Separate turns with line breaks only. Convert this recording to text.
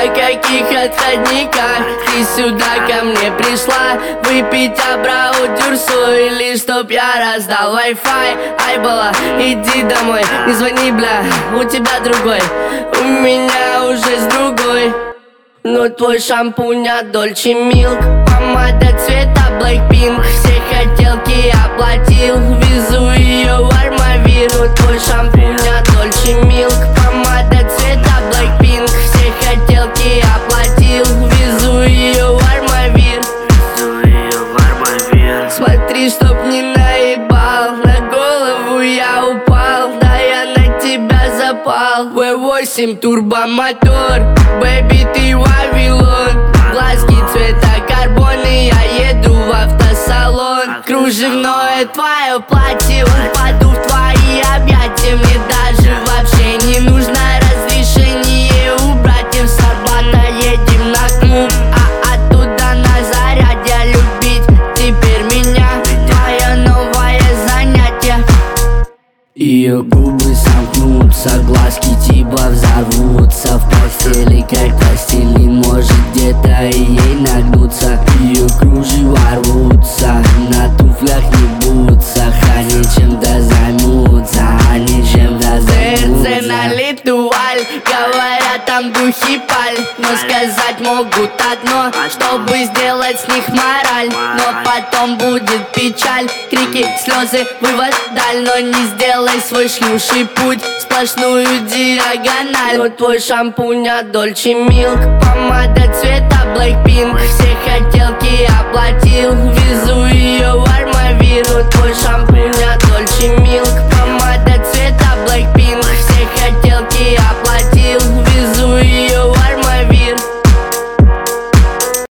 на каких отходниках ты сюда ко мне пришла? Выпить абраудюрсу или чтоб я раздал Wi-Fi? Ай, была, иди домой, не звони, бля, у тебя другой, у меня уже с другой. Но твой шампунь от Dolce Milk, помада цвета Blackpink, все хотелки оплатил, везу ее в Армавир. Но твой шампунь от Dolce Milk, помада цвета Blackpink, все хотелки оплатил, везу ее в Армавир. Смотри, чтоб не наебал, на голову я упал, да я на тебя запал. V8 турбомотор, бэби, ты Вавилон. Глазки цвета карбон, и я еду в автосалон. Кружевное твое платье, упаду в твои объятия. Мне даже вообще не нужно разрешение у братьев с Арбата. Едем на клуб, а оттуда на заряде. Любить теперь меня твое новое занятие. Ее губы сомкнутся, глазки типа взорвутся. В постели как пластилин, может где-то и ей нагнуться. Ее кружева рвутся, на туфлях не бутсах. Они чем-то займутся, они чем-то займутся. ТРЦ на летуаль, говорят там духи паль, но сказать могут одно, чтобы сделать с них мораль. Но потом будет печаль, крики, слезы, вывод даль. Но не сделай свой шлюший путь, сплошную диагональ. Но твой шампунь от Dolce Milk, помада цвета Blackpink, все хотелки оплатил, везу ее в Армавир. Но твой шампунь от Dolce Milk, помада цвета Blackpink, все хотелки оплатил.